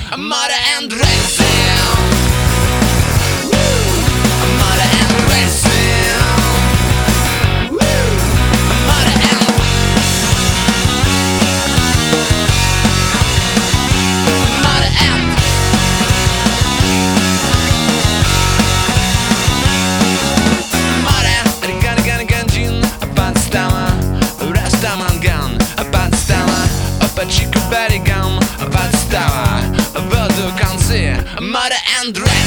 Murder and racing. Murder and racing. Murder and Murder and Murder. Gędzin, podstała, Rastaman gun, podstała, Pachiko Berry gum, podstała, wodu końcy. Murder and racing.